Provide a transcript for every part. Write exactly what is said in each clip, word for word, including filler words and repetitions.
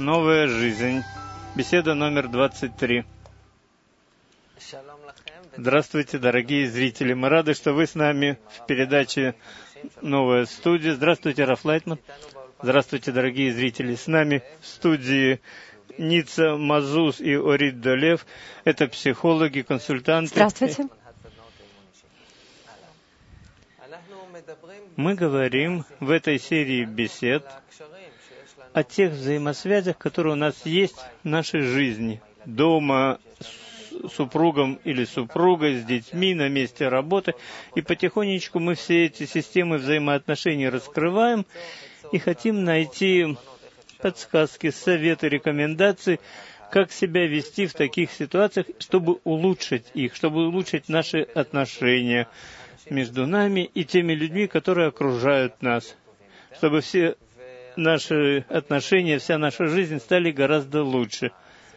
Новая жизнь. Беседа номер двадцать три. Здравствуйте, дорогие зрители. Мы рады, что вы с нами в передаче «Новая студия». Здравствуйте, Раф Лайтман. Здравствуйте, дорогие зрители. С нами в студии Ницца Мазуз и Орит Долев. Это психологи, консультанты. Здравствуйте. Мы говорим в этой серии бесед о тех взаимосвязях, которые у нас есть в нашей жизни. Дома, с супругом или супругой, с детьми, на месте работы. И потихонечку мы все эти системы взаимоотношений раскрываем и хотим найти подсказки, советы, рекомендации, как себя вести в таких ситуациях, чтобы улучшить их, чтобы улучшить наши отношения между нами и теми людьми, которые окружают нас, чтобы все наши отношения, вся наша жизнь стали гораздо лучше.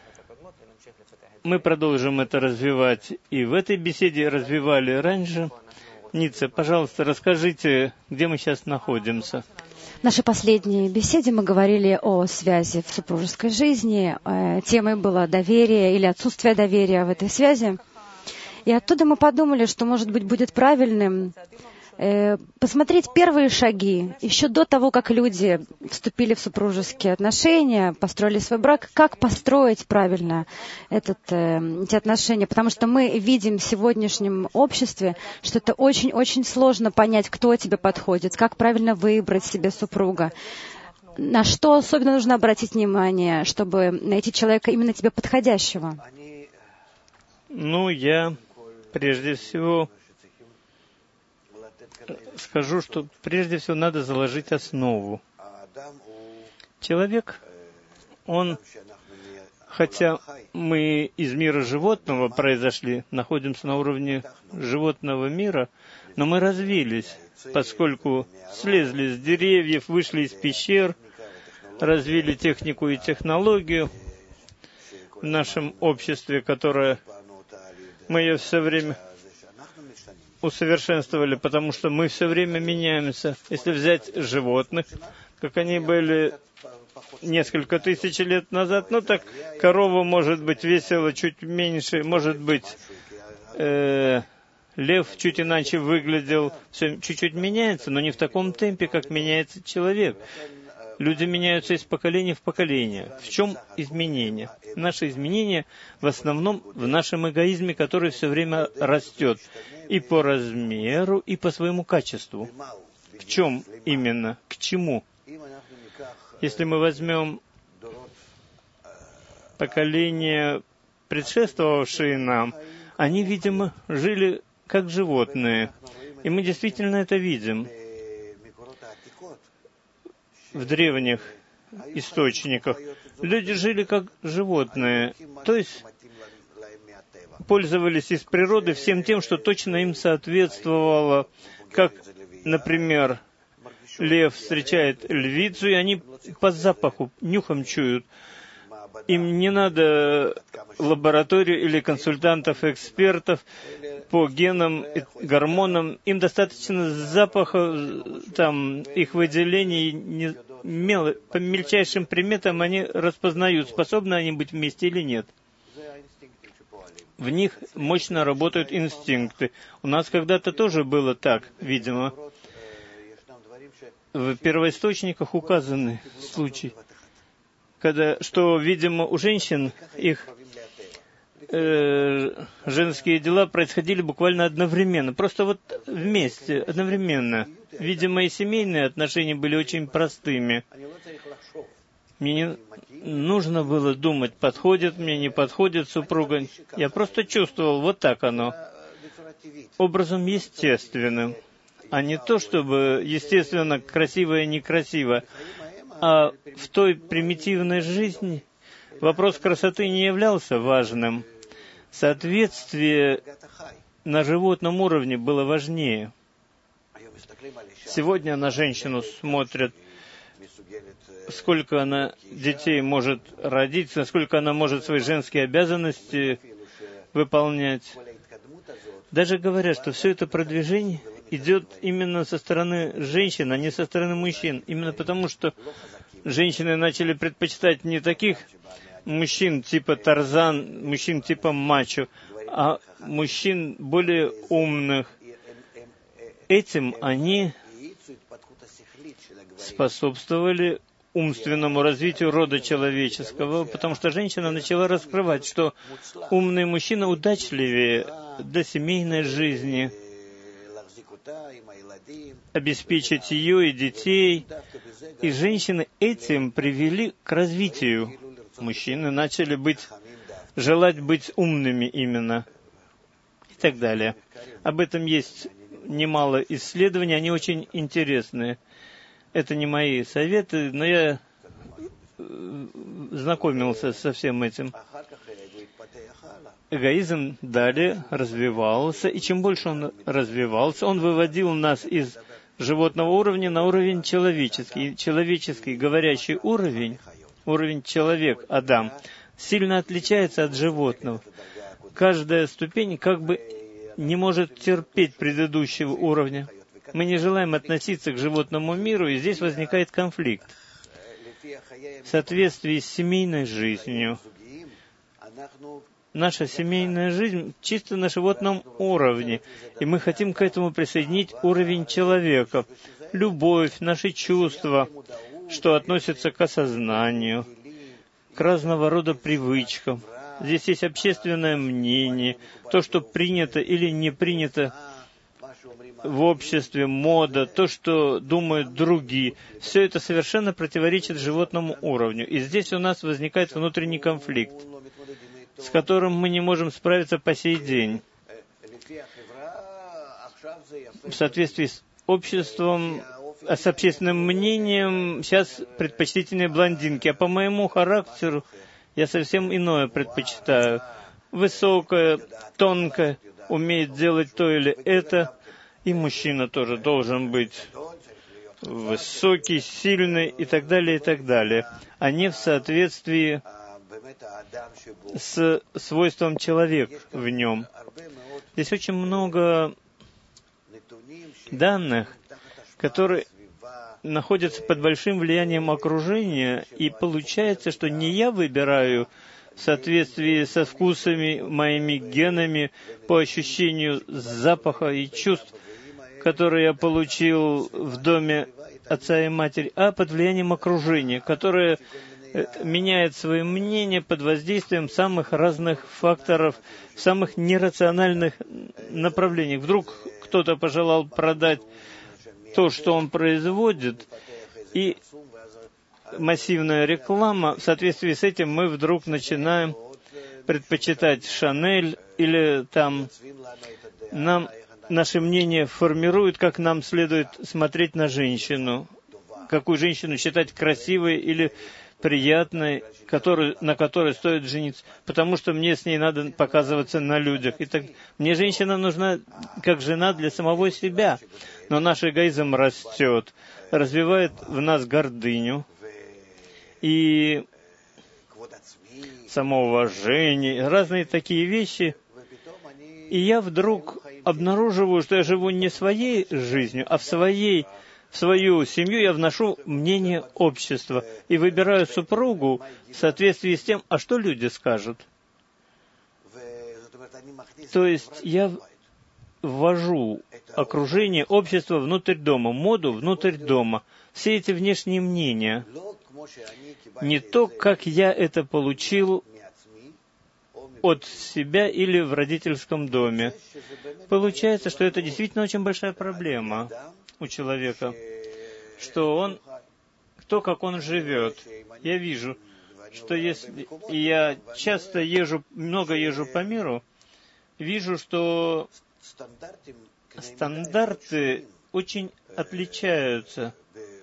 Мы продолжим это развивать и в этой беседе развивали раньше. Ницца, пожалуйста, расскажите, где мы сейчас находимся. В нашей последней беседе мы говорили о связи в супружеской жизни. Темой было доверие или отсутствие доверия в этой связи. И оттуда мы подумали, что, может быть, будет правильным э, посмотреть первые шаги, еще до того, как люди вступили в супружеские отношения, построили свой брак, как построить правильно этот, э, эти отношения. Потому что мы видим в сегодняшнем обществе, что это очень-очень сложно понять, кто тебе подходит, как правильно выбрать себе супруга. На что особенно нужно обратить внимание, чтобы найти человека именно тебе подходящего? Ну, я... Прежде всего, скажу, что прежде всего надо заложить основу. Человек, он, хотя мы из мира животного произошли, находимся на уровне животного мира, но мы развились, поскольку слезли с деревьев, вышли из пещер, развили технику и технологию в нашем обществе, которое... Мы ее все время усовершенствовали, потому что мы все время меняемся. Если взять животных, как они были несколько тысяч лет назад, ну так корова может быть весила чуть меньше, может быть э, лев чуть иначе выглядел, все чуть-чуть меняется, но не в таком темпе, как меняется человек. Люди меняются из поколения в поколение. В чем изменение? Наши изменения в основном в нашем эгоизме, который все время растет и по размеру, и по своему качеству. В чем именно? К чему? Если мы возьмем поколения, предшествовавшие нам, они, видимо, жили как животные. И мы действительно это видим в древних источниках. Люди жили как животные, то есть пользовались из природы всем тем, что точно им соответствовало, как, например, лев встречает львицу, и они по запаху, нюхом чуют. Им не надо лабораторию или консультантов, экспертов по генам, гормонам. Им достаточно запаха, там, их выделений, не, мел, по мельчайшим приметам они распознают, способны они быть вместе или нет. В них мощно работают инстинкты. У нас когда-то тоже было так, видимо. В первоисточниках указаны случаи, когда, что, видимо, у женщин их э, женские дела происходили буквально одновременно, просто вот вместе, одновременно. Видимо, и семейные отношения были очень простыми. Мне не нужно было думать, подходит мне, не подходит супруга. Я просто чувствовал, вот так оно, образом естественным, а не то, чтобы, естественно, красиво и некрасиво. А в той примитивной жизни вопрос красоты не являлся важным. Соответствие на животном уровне было важнее. Сегодня на женщину смотрят, сколько она детей может родить, насколько она может свои женские обязанности выполнять. Даже говорят, что все это продвижение идет именно со стороны женщин, а не со стороны мужчин. Именно потому, что женщины начали предпочитать не таких мужчин типа Тарзан, мужчин типа мачо, а мужчин более умных. Этим они способствовали умственному развитию рода человеческого, потому что женщина начала раскрывать, что умный мужчина удачливее для семейной жизни, обеспечить ее и детей. И женщины этим привели к развитию. Мужчины начали быть, желать быть умными именно. И так далее. Об этом есть немало исследований, они очень интересные. Это не мои советы, но я знакомился со всем этим. Эгоизм далее развивался, и чем больше он развивался, он выводил нас из животного уровня на уровень человеческий. Человеческий, говорящий уровень, уровень человек, Адам, сильно отличается от животного. Каждая ступень как бы не может терпеть предыдущего уровня. Мы не желаем относиться к животному миру, и здесь возникает конфликт. В соответствии с семейной жизнью, наша семейная жизнь чисто на животном уровне, и мы хотим к этому присоединить уровень человека, любовь, наши чувства, что относится к осознанию, к разного рода привычкам. Здесь есть общественное мнение, то, что принято или не принято в обществе, мода, то, что думают другие. Все это совершенно противоречит животному уровню. И здесь у нас возникает внутренний конфликт, с которым мы не можем справиться по сей день. В соответствии с обществом, с общественным мнением, сейчас предпочтительнее блондинки, а по моему характеру я совсем иное предпочитаю. Высокая, тонкая, умеет делать то или это. И мужчина тоже должен быть высокий, сильный и так далее, и так далее, а не в соответствии с свойством человека в нем. Здесь очень много данных, которые находятся под большим влиянием окружения, и получается, что не я выбираю в соответствии со вкусами, моими генами, по ощущению запаха и чувств, которые я получил в доме отца и матери, а под влиянием окружения, которое меняет свое мнение под воздействием самых разных факторов, самых нерациональных направлений. Вдруг кто-то пожелал продать то, что он производит, и массивная реклама, в соответствии с этим мы вдруг начинаем предпочитать Шанель, или там нам наше мнение формирует, как нам следует смотреть на женщину, какую женщину считать красивой или приятной, которую, на которой стоит жениться, потому что мне с ней надо показываться на людях. И так, мне женщина нужна как жена для самого себя, но наш эгоизм растет, развивает в нас гордыню и самоуважение, разные такие вещи. И я вдруг обнаруживаю, что я живу не своей жизнью, а в своей, в свою семью я вношу мнение общества и выбираю супругу в соответствии с тем, а что люди скажут. То есть я ввожу окружение общества внутрь дома, моду внутрь дома. Все эти внешние мнения, не то, как я это получил от себя или в родительском доме. Получается, что это действительно очень большая проблема у человека, что он, то, как он живет. Я вижу, что если я часто езжу, много езжу по миру, вижу, что стандарты очень отличаются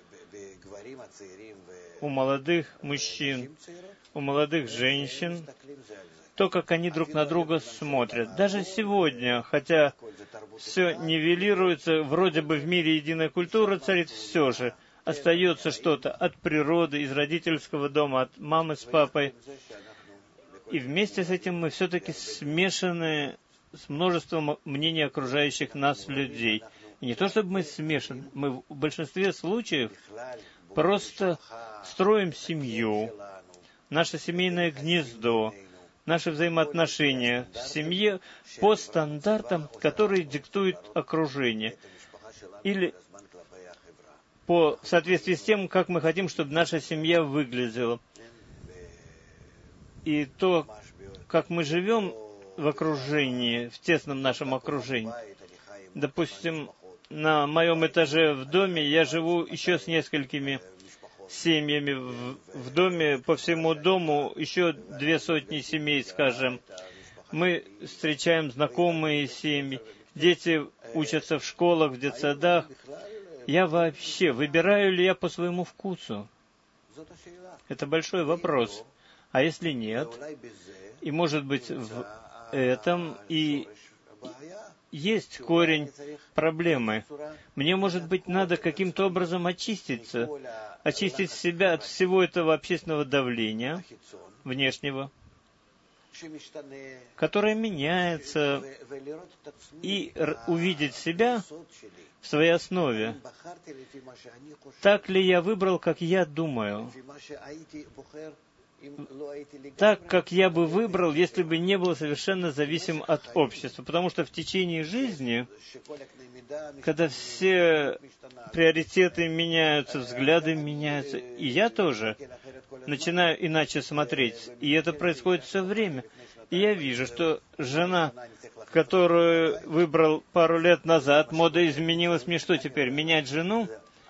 у молодых мужчин, у молодых женщин, то, как они друг на друга смотрят. Даже сегодня, хотя все нивелируется, вроде бы в мире единая культура царит, все же остается что-то от природы, из родительского дома, от мамы с папой. И вместе с этим мы все-таки смешаны с множеством мнений окружающих нас людей. И не то, чтобы мы смешаны, мы в большинстве случаев просто строим семью, наше семейное гнездо, наши взаимоотношения в семье по стандартам, которые диктует окружение, или по, в соответствии с тем, как мы хотим, чтобы наша семья выглядела. И то, как мы живем в окружении, в тесном нашем окружении. Допустим, на моем этаже в доме я живу еще с несколькими семьями. В, в доме, по всему дому, еще две сотни семей, скажем. Мы встречаем знакомые семьи. Дети учатся в школах, в детсадах. Я вообще, выбираю ли я по своему вкусу? Это большой вопрос. А если нет? И, может быть, в этом и есть корень проблемы. Мне, может быть, надо каким-то образом очиститься, очистить себя от всего этого общественного давления внешнего, которое меняется, и увидеть себя в своей основе. Так ли я выбрал, как я думаю? Так, как я бы выбрал, если бы не был совершенно зависим от общества. Потому что в течение жизни, когда все приоритеты меняются, взгляды меняются, и я тоже начинаю иначе смотреть. И это происходит все время. И я вижу, что жена, которую выбрал пару лет назад, мода изменилась. Мне что теперь, менять жену?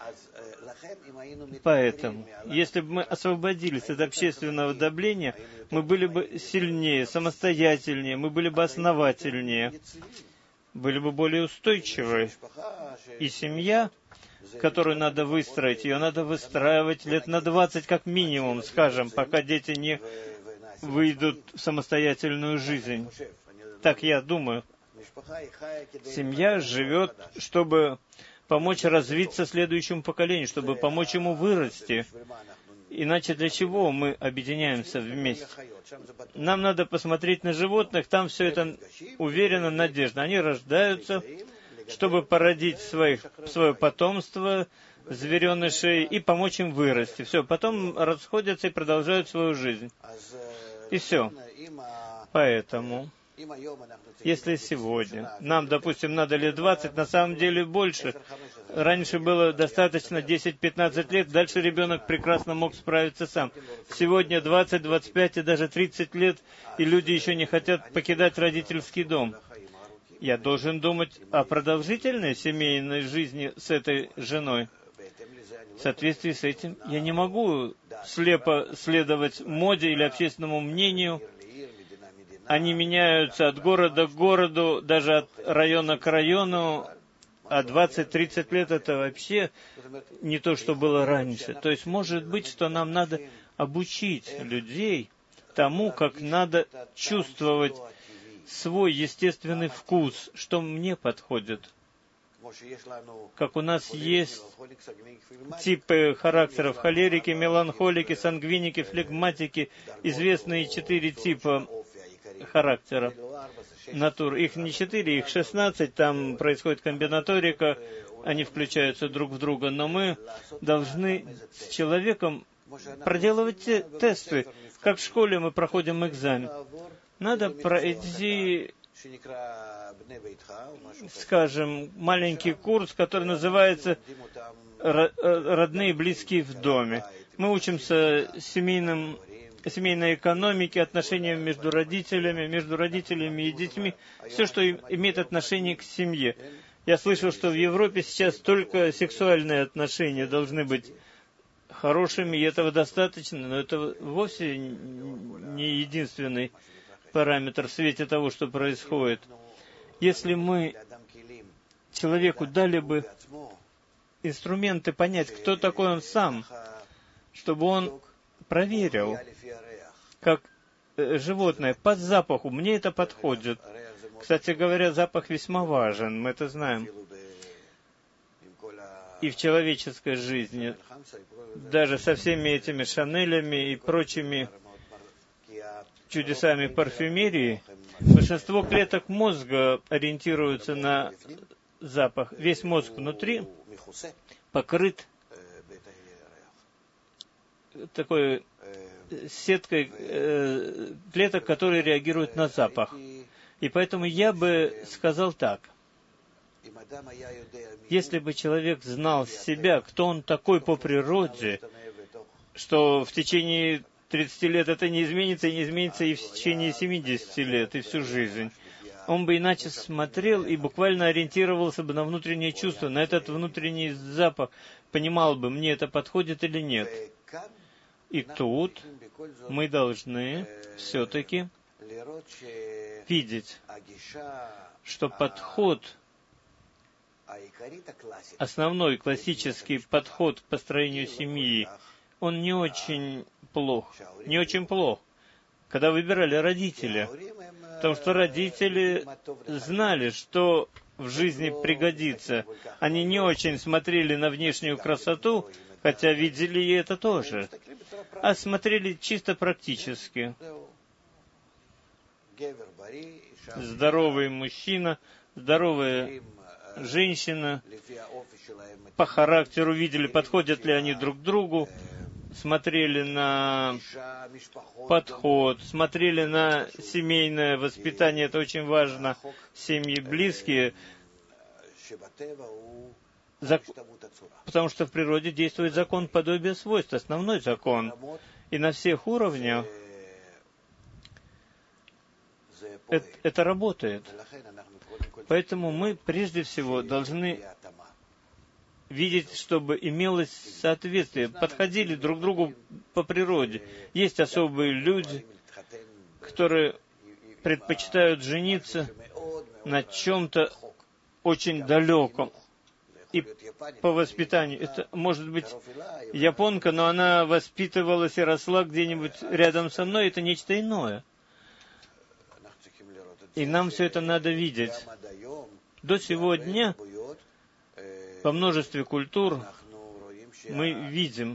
Поэтому, если бы мы освободились от общественного давления, мы были бы сильнее, самостоятельнее, мы были бы основательнее, были бы более устойчивы. И семья, которую надо выстроить, ее надо выстраивать лет на двадцать как минимум, скажем, пока дети не выйдут в самостоятельную жизнь. Так я думаю. Семья живет, чтобы помочь развиться следующему поколению, чтобы помочь ему вырасти. Иначе для чего мы объединяемся вместе? Нам надо посмотреть на животных, там все это уверенно, надежда. Они рождаются, чтобы породить своих, свое потомство, зверенышей, и помочь им вырасти. Все, потом расходятся и продолжают свою жизнь. И все. Поэтому, если сегодня нам, допустим, надо лет двадцать, на самом деле больше. Раньше было достаточно десять-пятнадцать лет, дальше ребенок прекрасно мог справиться сам. Сегодня двадцать, двадцать пять и даже тридцать лет, и люди еще не хотят покидать родительский дом. Я должен думать о продолжительной семейной жизни с этой женой. В соответствии с этим я не могу слепо следовать моде или общественному мнению. Они меняются от города к городу, даже от района к району, а двадцать-тридцать лет это вообще не то, что было раньше. То есть, может быть, что нам надо обучить людей тому, как надо чувствовать свой естественный вкус, что мне подходит. Как у нас есть типы характеров: холерики, меланхолики, сангвиники, флегматики, известные четыре типа характера, натур. Их не четыре, их шестнадцать, там происходит комбинаторика, они включаются друг в друга, но мы должны с человеком проделывать те тесты. Как в школе мы проходим экзамен. Надо пройти, скажем, маленький курс, который называется «Родные и близкие в доме». Мы учимся семейным семейной экономике, отношениям между родителями, между родителями и детьми, все, что имеет отношение к семье. Я слышал, что в Европе сейчас только сексуальные отношения должны быть хорошими, и этого достаточно, но это вовсе не единственный параметр в свете того, что происходит. Если мы человеку дали бы инструменты понять, кто такой он сам, чтобы он проверил, как э, животное, по запаху. Мне это подходит. Кстати говоря, запах весьма важен, мы это знаем. И в человеческой жизни, даже со всеми этими Шанелями и прочими чудесами парфюмерии, большинство клеток мозга ориентируются на запах. Весь мозг внутри покрыт такой сеткой э, клеток, которые реагируют на запах. И поэтому я бы сказал так. Если бы человек знал себя, кто он такой по природе, что в течение тридцати лет это не изменится, и не изменится и в течение семидесяти лет, и всю жизнь, он бы иначе смотрел и буквально ориентировался бы на внутреннее чувство, на этот внутренний запах, понимал бы, мне это подходит или нет. И тут мы должны все-таки видеть, что подход, основной классический подход к построению семьи, он не очень плох, не очень плох, когда выбирали родители. Потому что родители знали, что в жизни пригодится. Они не очень смотрели на внешнюю красоту, хотя видели и это тоже, а смотрели чисто практически. Здоровый мужчина, здоровая женщина, по характеру видели, подходят ли они друг к другу, смотрели на подход, смотрели на семейное воспитание, это очень важно, семьи близкие, зак... потому что в природе действует закон подобия свойств, основной закон, и на всех уровнях это, это работает. Поэтому мы прежде всего должны видеть, чтобы имелось соответствие, подходили друг к другу по природе. Есть особые люди, которые предпочитают жениться на чем-то очень далеком. И по воспитанию. Это может быть японка, но она воспитывалась и росла где-нибудь рядом со мной. Это нечто иное. И нам все это надо видеть. До сего дня во множестве культур мы видим,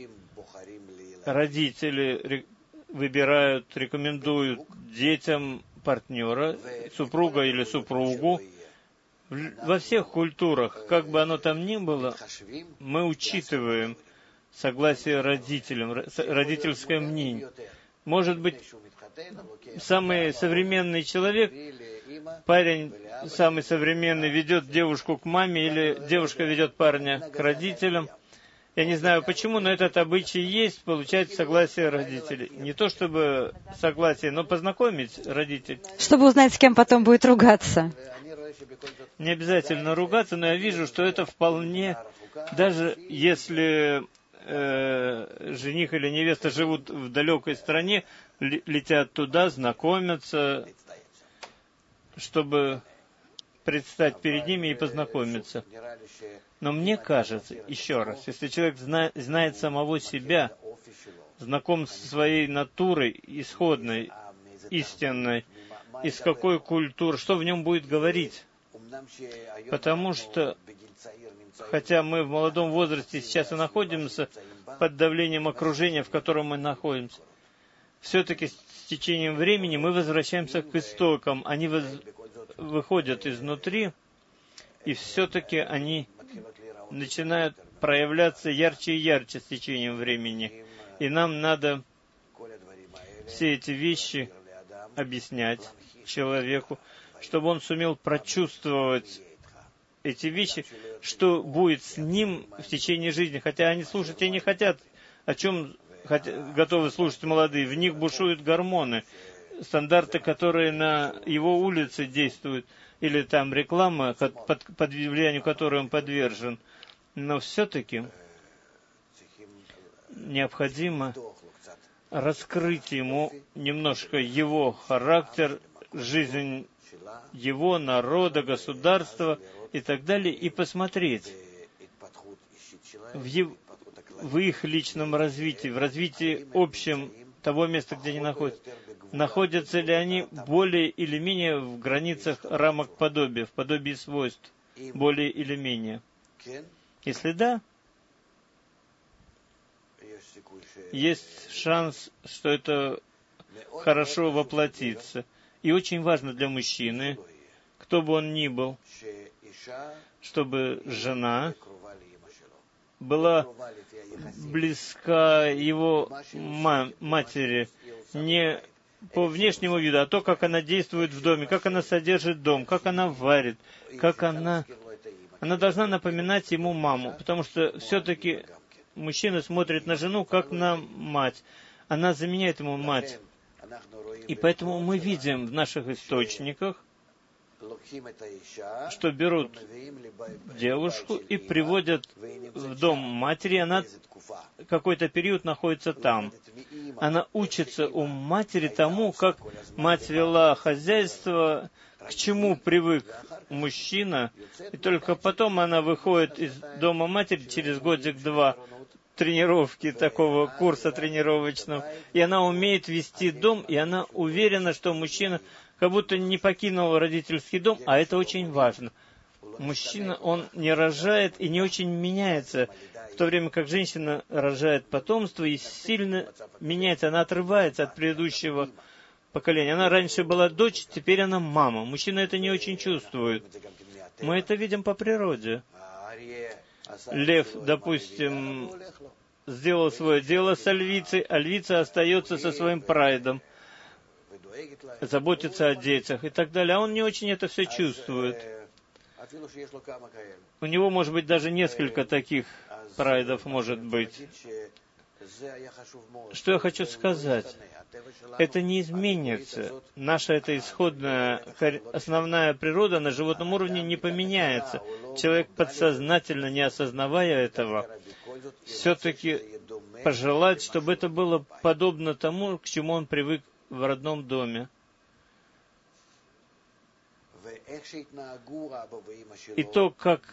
родители выбирают, рекомендуют детям партнера, супруга или супругу. Во всех культурах, как бы оно там ни было, мы учитываем согласие родителям, родительское мнение. Может быть, самый современный человек, парень самый современный, ведет девушку к маме, или девушка ведет парня к родителям. Я не знаю почему, но этот обычай есть, получать согласие родителей. Не то чтобы согласие, но познакомить родителей. Чтобы узнать, с кем потом будет ругаться. Не обязательно ругаться, но я вижу, что это вполне, даже если э, жених или невеста живут в далекой стране, летят туда, знакомятся, чтобы предстать перед ними и познакомиться. Но мне кажется, еще раз, если человек зна- знает самого себя, знаком со своей натурой исходной, истинной, из какой культуры, что в нем будет говорить. Потому что, хотя мы в молодом возрасте сейчас и находимся под давлением окружения, в котором мы находимся, все-таки с течением времени мы возвращаемся к истокам. Они воз... выходят изнутри, и все-таки они начинают проявляться ярче и ярче с течением времени. И нам надо все эти вещи объяснять человеку, чтобы он сумел прочувствовать эти вещи, что будет с ним в течение жизни. Хотя они слушать и не хотят, о чем хотят, готовы слушать молодые. В них бушуют гормоны, стандарты, которые на его улице действуют, или там реклама, под, под влиянием которой он подвержен. Но все-таки необходимо раскрыть ему немножко его характер, жизнь его народа, государства и так далее, и посмотреть в, ев... в их личном развитии, в развитии общем того места, где они находятся. Находятся ли они более или менее в границах рамок подобия, в подобии свойств, более или менее? Если да, есть шанс, что это хорошо воплотится. И очень важно для мужчины, кто бы он ни был, чтобы жена была близка его ма- матери не по внешнему виду, а то, как она действует в доме, как она содержит дом, как она варит, как она... Она должна напоминать ему маму, потому что все-таки мужчина смотрит на жену, как на мать. Она заменяет ему мать. И поэтому мы видим в наших источниках, что берут девушку и приводят в дом матери, она какой-то период находится там. Она учится у матери тому, как мать вела хозяйство, к чему привык мужчина, и только потом она выходит из дома матери через годик-два тренировки, такого курса тренировочного, и она умеет вести дом, и она уверена, что мужчина как будто не покинул родительский дом, а это очень важно. Мужчина, он не рожает и не очень меняется, в то время как женщина рожает потомство и сильно меняется, она отрывается от предыдущего поколения. Она раньше была дочь, теперь она мама. Мужчина это не очень чувствует. Мы это видим по природе. Лев, допустим, сделал свое дело с львицей, а львица остается со своим прайдом, заботится о детях и так далее. А он не очень это все чувствует. У него, может быть, даже несколько таких прайдов может быть. Что я хочу сказать? Это не изменится. Наша эта исходная, основная природа на животном уровне не поменяется. Человек, подсознательно не осознавая этого, все-таки пожелает, чтобы это было подобно тому, к чему он привык в родном доме. И то, как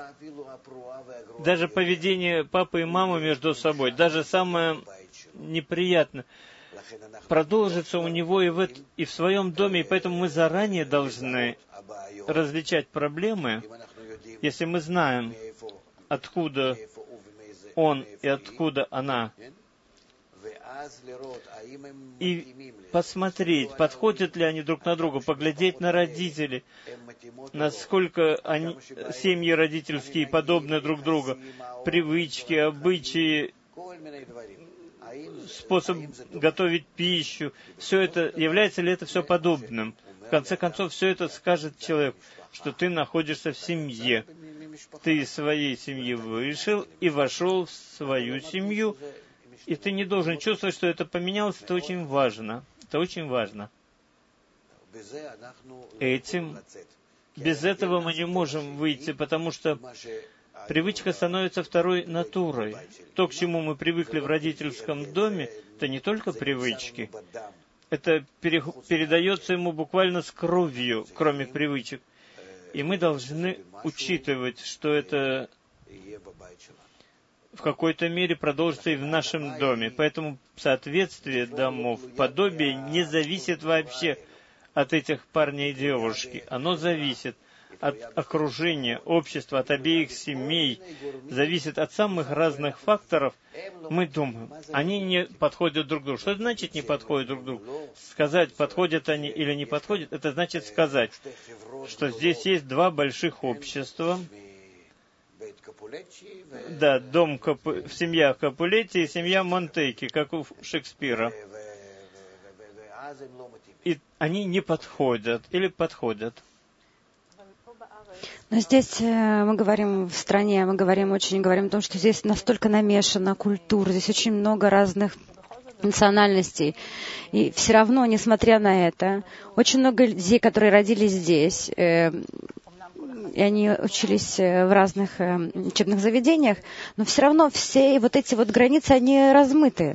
даже поведение папы и мамы между собой, даже самое неприятное, продолжится у него и в, и в своем доме, и поэтому мы заранее должны различать проблемы, если мы знаем, откуда он и откуда она, и посмотреть, подходят ли они друг на друга, поглядеть на родителей, насколько они, семьи родительские подобны друг другу, привычки, обычаи, способ готовить пищу, все это, является ли это все подобным? В конце концов, все это скажет человек, что ты находишься в семье. Ты из своей семьи вышел и вошел в свою семью, и ты не должен чувствовать, что это поменялось. Это очень важно. Это очень важно. Этим, без этого мы не можем выйти, потому что привычка становится второй натурой. То, к чему мы привыкли в родительском доме, это не только привычки. Это пере, передается ему буквально с кровью, кроме привычек. И мы должны учитывать, что это в какой-то мере продолжится и в нашем доме. Поэтому соответствие домов, подобие не зависит вообще от этих парней и девушки. Оно зависит от окружения, общества, от обеих семей, зависит от самых разных факторов. Мы думаем, они не подходят друг к другу. Что это значит не подходят друг к другу? Сказать, подходят они или не подходят, это значит сказать, что здесь есть два больших общества. Да, дом Капу... семья Капулетти и семья Монтеки, как у Шекспира. И они не подходят или подходят. Но здесь мы говорим в стране, мы говорим очень, говорим о том, что здесь настолько намешана культура, здесь очень много разных национальностей. И все равно, несмотря на это, очень много людей, которые родились здесь, э, и они учились в разных э, учебных заведениях, но все равно все вот эти вот границы, они размыты.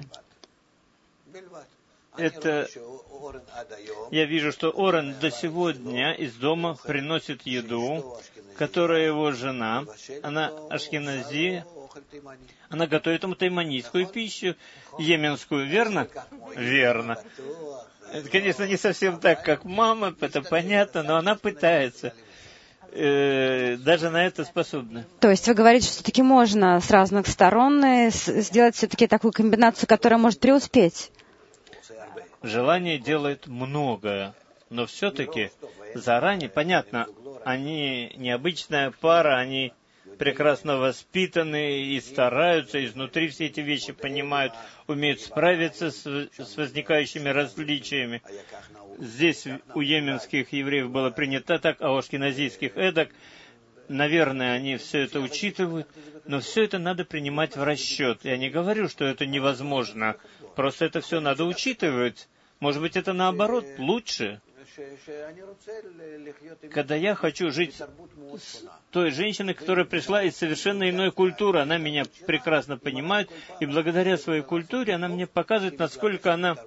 Это... Я вижу, что Орен до сегодня из дома приносит еду, которая его жена, она ашкенази, она готовит ему тайманийскую пищу, йеменскую, верно? Верно. Это, конечно, не совсем так, как мама, это понятно, но она пытается. Э, даже на это способна. То есть вы говорите, что все-таки можно с разных сторон сделать все-таки такую комбинацию, которая может преуспеть? Желание делает многое, но все-таки заранее, понятно, они необычная пара, они прекрасно воспитаны и стараются, изнутри все эти вещи понимают, умеют справиться с, с возникающими различиями. Здесь у йеменских евреев было принято так, а у ашкеназийских эдак. Наверное, они все это учитывают, но все это надо принимать в расчет. Я не говорю, что это невозможно, просто это все надо учитывать. Может быть, это наоборот лучше. Когда я хочу жить с той женщиной, которая пришла из совершенно иной культуры, она меня прекрасно понимает, и благодаря своей культуре она мне показывает, насколько она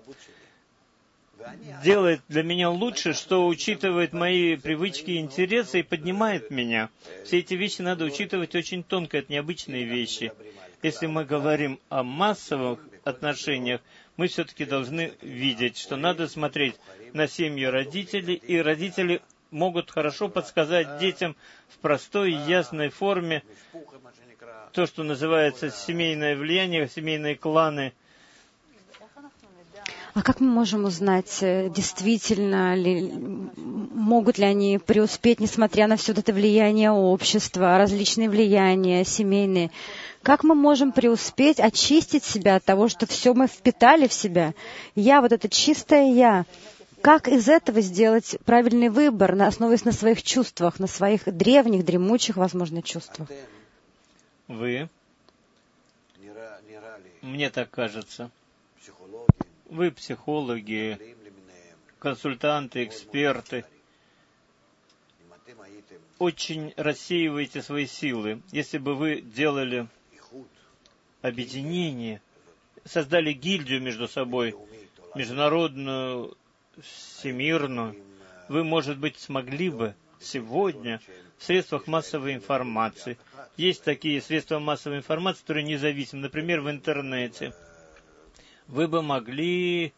делает для меня лучше, что учитывает мои привычки и интересы и поднимает меня. Все эти вещи надо учитывать очень тонко, это необычные вещи. Если мы говорим о массовых отношениях, мы все-таки должны видеть, что надо смотреть на семьи родителей, и родители могут хорошо подсказать детям в простой и ясной форме то, что называется семейное влияние, семейные кланы. А как мы можем узнать, действительно ли, могут ли они преуспеть, несмотря на все это влияние общества, различные влияния семейные? Как мы можем преуспеть, очистить себя от того, что все мы впитали в себя? Я, вот это чистое я. Как из этого сделать правильный выбор, основываясь на своих чувствах, на своих древних, дремучих, возможно, чувствах? Вы, мне так кажется, вы психологи, консультанты, эксперты, очень рассеиваете свои силы. Если бы вы делали объединение, создали гильдию между собой, международную, всемирную, вы, может быть, смогли бы сегодня в средствах массовой информации, есть такие средства массовой информации, которые независимы, например, в интернете, вы бы могли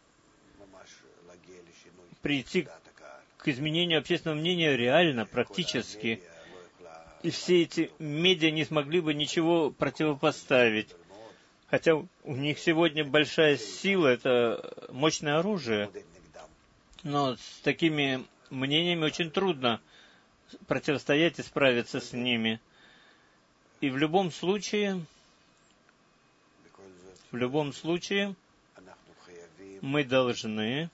прийти к изменению общественного мнения реально, практически. И все эти медиа не смогли бы ничего противопоставить. Хотя у них сегодня большая сила, это мощное оружие. Но с такими мнениями очень трудно противостоять и справиться с ними. И в любом случае, в любом случае, мы должны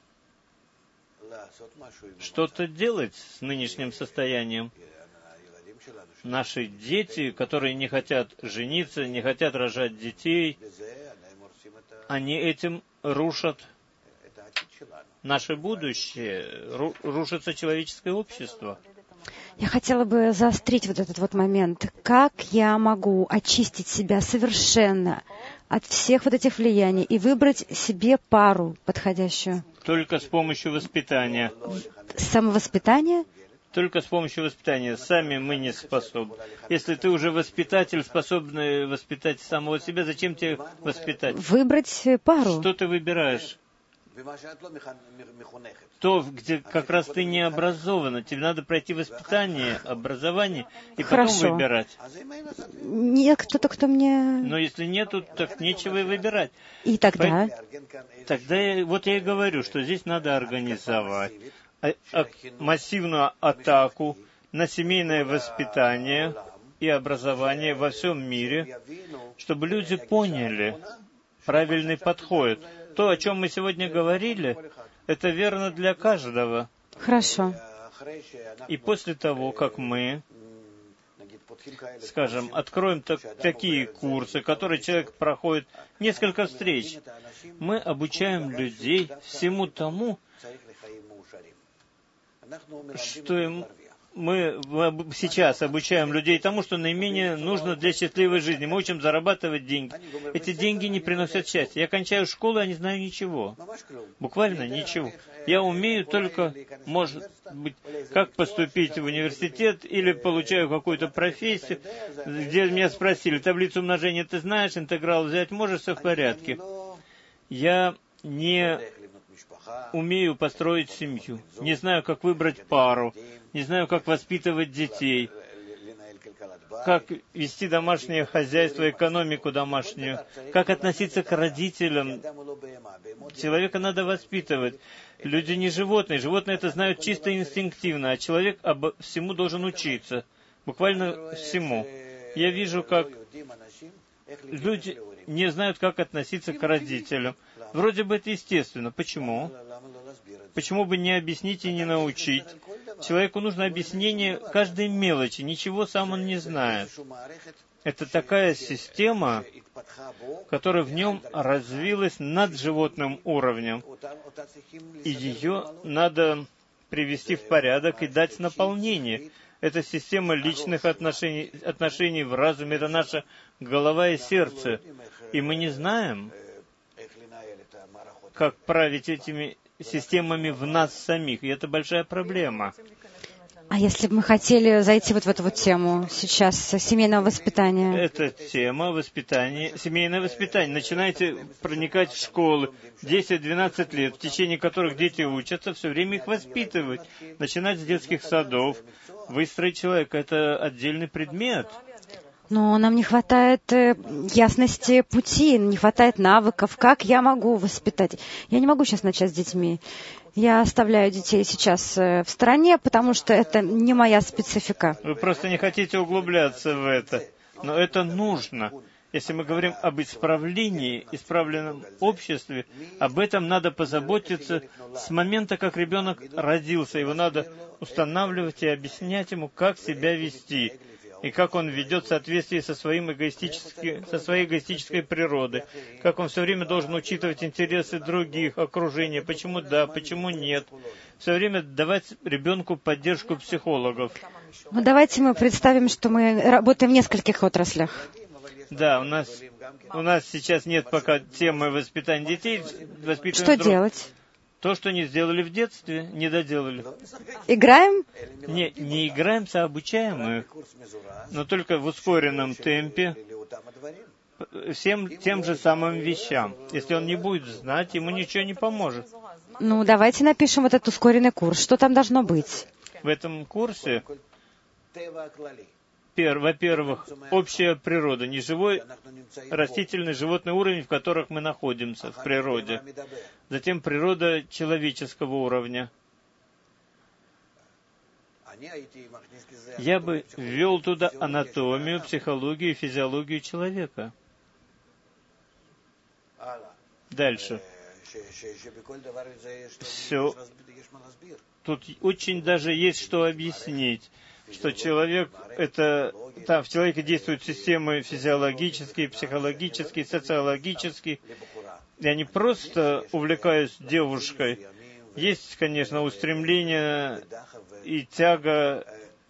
что-то делать с нынешним состоянием. Наши дети, которые не хотят жениться, не хотят рожать детей, они этим рушат наше будущее, ру- рушится человеческое общество. Я хотела бы заострить вот этот вот момент. Как я могу очистить себя совершенно от всех вот этих влияний и выбрать себе пару подходящую? Только с помощью воспитания. Самовоспитание? Только с помощью воспитания. Сами мы не способны. Если ты уже воспитатель, способный воспитать самого себя, зачем тебе воспитать? Выбрать пару. Что ты выбираешь? То, где как раз ты не образована. Тебе надо пройти воспитание, образование и Хорошо. потом выбирать. Нет кто-то, кто мне... Но если нету, так нечего и выбирать. И тогда? Тогда я, вот я и говорю, что здесь надо организовать а, а, массивную атаку на семейное воспитание и образование во всем мире, чтобы люди поняли правильный подход. То, о чем мы сегодня говорили, это верно для каждого. Хорошо. И после того, как мы, скажем, откроем так, такие курсы, которые человек проходит несколько встреч, мы обучаем людей всему тому, что им, мы сейчас обучаем людей тому, что наименее нужно для счастливой жизни. Мы учим зарабатывать деньги. Эти деньги не приносят счастья. Я кончаю школу, я не знаю ничего. Буквально ничего. Я умею только, может быть, как поступить в университет или получаю какую-то профессию, где меня спросили, таблицу умножения ты знаешь, интеграл взять можешь, все в порядке. Я не умею построить семью, не знаю, как выбрать пару, не знаю, как воспитывать детей, как вести домашнее хозяйство, экономику домашнюю, как относиться к родителям. Человека надо воспитывать. Люди не животные. Животные это знают чисто инстинктивно, а человек обо всему должен учиться. Буквально всему. Я вижу, как люди не знают, как относиться к родителям. Вроде бы это естественно. Почему? Почему бы не объяснить и не научить? Человеку нужно объяснение каждой мелочи, ничего сам он не знает. Это такая система, которая в нем развилась над животным уровнем, и ее надо привести в порядок и дать наполнение. Это система личных отношений, отношений в разуме, это наша голова и сердце. И мы не знаем, как править этими системами в нас самих, и это большая проблема. А если бы мы хотели зайти вот в эту вот тему сейчас семейного воспитания? Это тема воспитания, семейное воспитание. Начинайте проникать в школы десять-двенадцать лет, в течение которых дети учатся, все время их воспитывать. Начинать с детских садов. Выстроить человека — это отдельный предмет. Но нам не хватает э, ясности пути, не хватает навыков. Как я могу воспитать? Я не могу сейчас начать с детьми. Я оставляю детей сейчас э, в стороне, потому что это не моя специфика. Вы просто не хотите углубляться в это. Но это нужно. Если мы говорим об исправлении, исправленном обществе, об этом надо позаботиться с момента, как ребенок родился. Его надо устанавливать и объяснять ему, как себя вести, и как он ведет в соответствии со, своим эгоистически, со своей эгоистической природой, как он все время должен учитывать интересы других, окружения, почему да, почему нет. Все время давать ребенку поддержку психологов. Ну, давайте мы представим, что мы работаем в нескольких отраслях. Да, у нас, у нас сейчас нет пока темы воспитания детей. Что друг... делать? То, что не сделали в детстве, не доделали. Играем? Не, не играемся, а обучаем их. Но только в ускоренном темпе, всем тем же самым вещам. Если он не будет знать, ему ничего не поможет. Ну, давайте напишем вот этот ускоренный курс. Что там должно быть? В этом курсе, во-первых, общая природа, неживой, растительный, животный уровень, в которых мы находимся в природе. Затем природа человеческого уровня. Я бы ввел туда анатомию, психологию и физиологию человека. Дальше. Все. Тут очень даже есть что объяснить, что человек, это, там в человеке действуют системы физиологические, психологические, социологические. Я не просто увлекаюсь девушкой. Есть, конечно, устремление и тяга.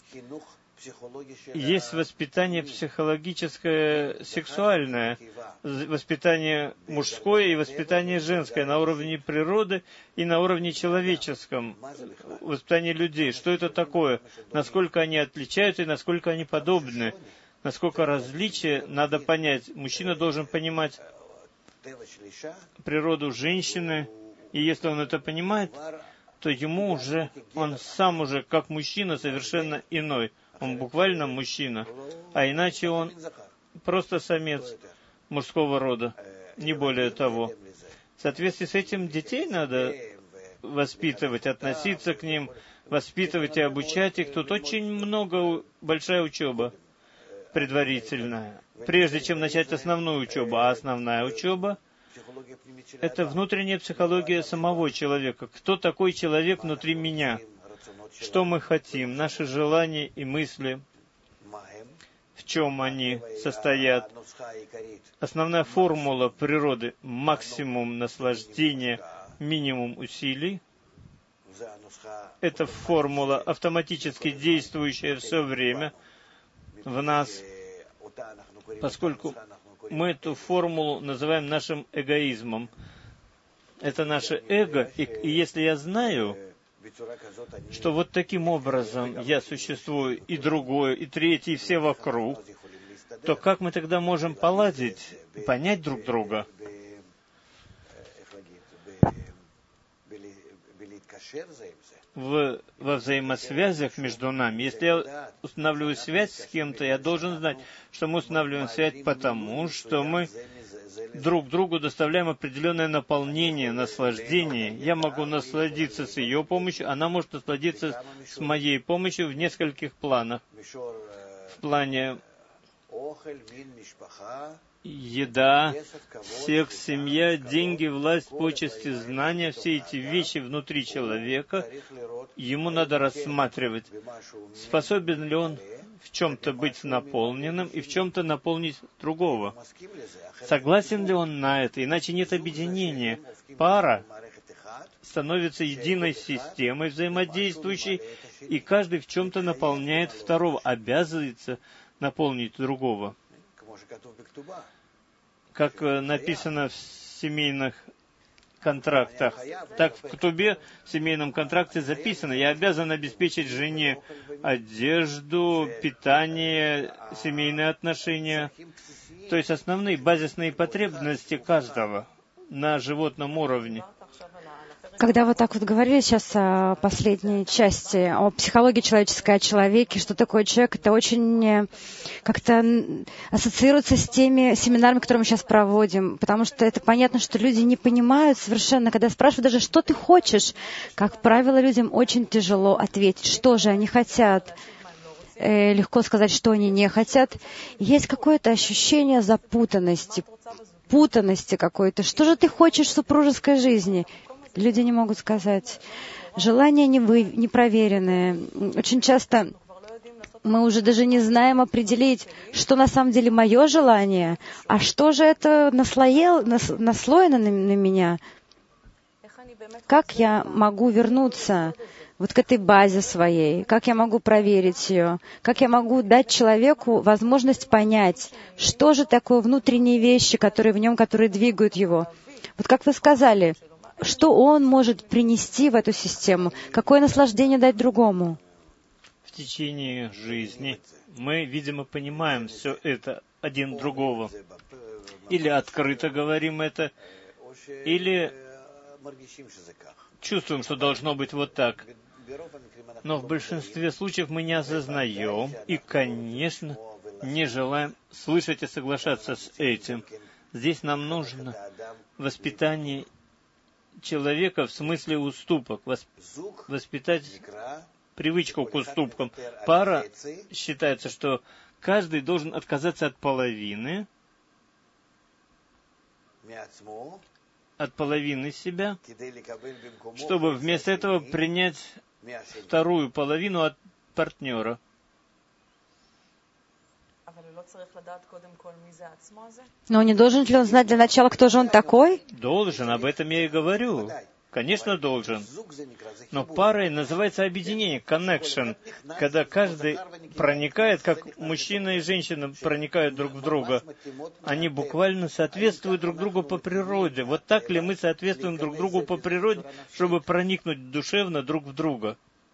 Есть воспитание психологическое, сексуальное, воспитание мужское и воспитание женское на уровне природы и на уровне человеческом, воспитание людей. Что это такое? Насколько они отличаются и насколько они подобны? Насколько различия надо понять. Мужчина должен понимать природу женщины, и если он это понимает, то ему уже, он сам уже как мужчина совершенно иной. Он буквально мужчина, а иначе он просто самец мужского рода, не более того. В соответствии с этим детей надо воспитывать, относиться к ним, воспитывать и обучать их. Тут очень много, большая учеба предварительная, прежде чем начать основную учебу. А основная учеба — это внутренняя психология самого человека. Кто такой человек внутри меня? Что мы хотим, наши желания и мысли, в чем они состоят. Основная формула природы — максимум наслаждения, минимум усилий. Это формула, автоматически действующая все время в нас, поскольку мы эту формулу называем нашим эгоизмом. Это наше эго, и, и если я знаю, что вот таким образом я существую, и другое, и третье, и все вокруг, то как мы тогда можем поладить, понять друг друга? В, во взаимосвязях между нами. Если я устанавливаю связь с кем-то, я должен знать, что мы устанавливаем связь потому, что мы друг другу доставляем определенное наполнение, наслаждение. Я могу насладиться с ее помощью, она может насладиться с моей помощью в нескольких планах. В плане еда, секс, семья, деньги, власть, почести, знания, все эти вещи внутри человека, ему надо рассматривать, способен ли он в чем-то быть наполненным и в чем-то наполнить другого. Согласен ли он на это? Иначе нет объединения. Пара становится единой системой, взаимодействующей, и каждый в чем-то наполняет второго, обязывается наполнить другого. Как написано в семейных контрактах. Так в Ктубе, в семейном контракте записано: я обязан обеспечить жене одежду, питание, семейные отношения, то есть основные базисные потребности каждого на животном уровне. Когда вы так вот говорили сейчас о последней части, о психологии человеческой, о человеке, что такое человек, это очень как-то ассоциируется с теми семинарами, которые мы сейчас проводим, потому что это понятно, что люди не понимают совершенно, когда спрашивают даже, что ты хочешь. Как правило, людям очень тяжело ответить, что же они хотят. Э, легко сказать, что они не хотят. Есть какое-то ощущение запутанности, путанности какой-то. Что же ты хочешь в супружеской жизни? Люди не могут сказать. Желания не вы, непроверенные. Очень часто мы уже даже не знаем определить, что на самом деле мое желание, а что же это наслоел, нас, наслоено на, на меня. Как я могу вернуться вот к этой базе своей? Как я могу проверить ее? Как я могу дать человеку возможность понять, что же такое внутренние вещи, которые в нем, которые двигают его? Вот как вы сказали, что он может принести в эту систему? Какое наслаждение дать другому? В течение жизни мы, видимо, понимаем все это один другого. Или открыто говорим это, или чувствуем, что должно быть вот так. Но в большинстве случаев мы не осознаем и, конечно, не желаем слышать и соглашаться с этим. Здесь нам нужно воспитание человека в смысле уступок, воспитать привычку к уступкам. Пара считается, что каждый должен отказаться от половины, от половины себя, чтобы вместо этого принять вторую половину от партнера. Но не должен ли он знать для начала, кто же он такой? Должен, об этом я и говорю. Конечно, должен. Но парой называется объединение, connection, когда каждый проникает, как мужчина и женщина проникают друг в друга. Они буквально соответствуют друг другу по природе. Вот так ли мы соответствуем друг другу по природе, чтобы проникнуть душевно друг в друга?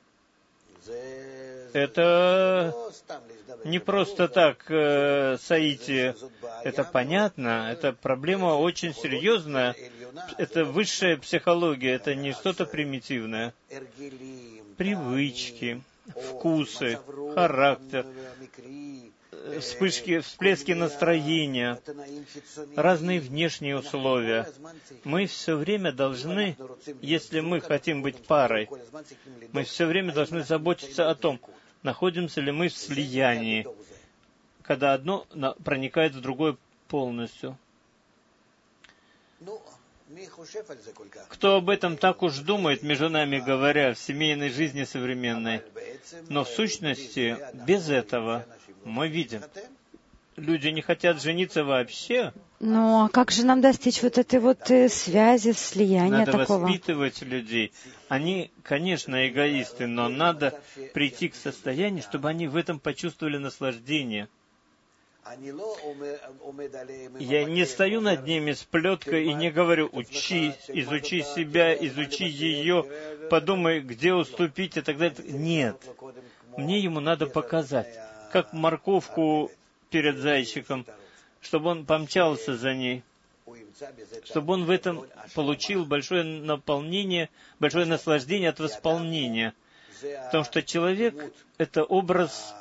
Это не просто так э, соитие. Это понятно, это проблема очень серьезная. Это высшая психология, это не что-то примитивное. Привычки, вкусы, характер, вспышки, всплески настроения, разные внешние условия. Мы все время должны, если мы хотим быть парой, мы все время должны заботиться о том, находимся ли мы в слиянии, когда одно проникает в другое полностью. Кто об этом так уж думает, между нами говоря, в семейной жизни современной? Но в сущности, без этого мы видим, люди не хотят жениться вообще. Ну, а как же нам достичь вот этой вот э, связи, слияния надо такого? Надо воспитывать людей. Они, конечно, эгоисты, но надо прийти к состоянию, чтобы они в этом почувствовали наслаждение. Я не стою над ними с плеткой и не говорю: учись, изучи себя, изучи ее, подумай, где уступить и так далее. Нет. Мне ему надо показать, как морковку перед зайчиком, чтобы он помчался за ней, чтобы он в этом получил большое наполнение, большое наслаждение от восполнения. Потому что человек — это образ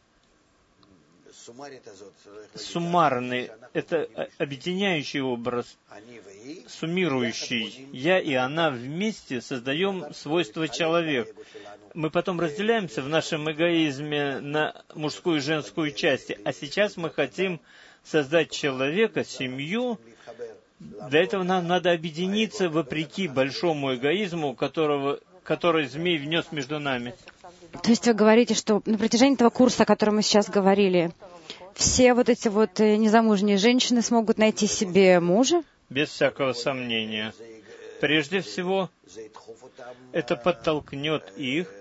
суммарный, это объединяющий образ, суммирующий. Я и она вместе создаем свойства человека. мы потом разделяемся в нашем эгоизме на мужскую и женскую части, а сейчас мы хотим создать человека, семью. Для этого нам надо объединиться вопреки большому эгоизму, которого, который змей внес между нами. То есть вы говорите, что на протяжении этого курса, о котором мы сейчас говорили, все вот эти вот незамужние женщины смогут найти себе мужа? Без всякого сомнения. Прежде всего, это подтолкнет их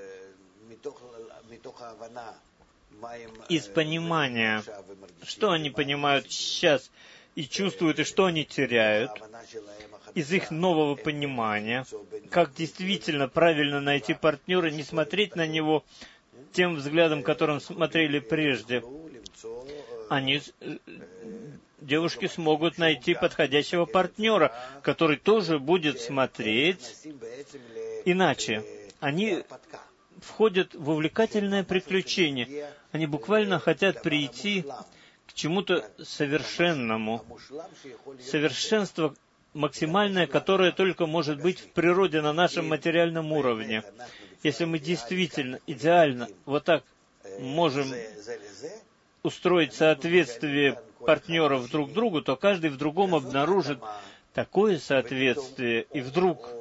из понимания, что они понимают сейчас и чувствуют, и что они теряют, из их нового понимания, как действительно правильно найти партнера, не смотреть на него тем взглядом, которым смотрели прежде. Они, девушки, смогут найти подходящего партнера, который тоже будет смотреть иначе. Они входят в увлекательное приключение. Они буквально хотят прийти к чему-то совершенному. Совершенство максимальное, которое только может быть в природе на нашем материальном уровне. Если мы действительно, идеально, вот так можем устроить соответствие партнеров друг другу, то каждый в другом обнаружит такое соответствие, и вдруг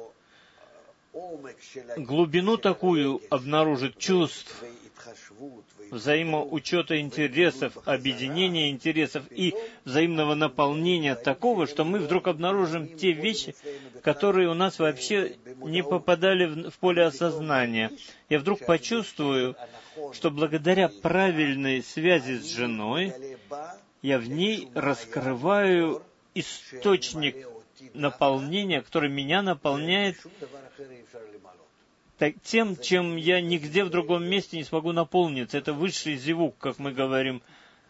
глубину такую обнаружит чувств, взаимоучета интересов, объединения интересов и взаимного наполнения такого, что мы вдруг обнаружим те вещи, которые у нас вообще не попадали в, в поле осознания. Я вдруг почувствую, что благодаря правильной связи с женой я в ней раскрываю источник наполнения, который меня наполняет тем, чем я нигде в другом месте не смогу наполниться. Это высший зивук, как мы говорим.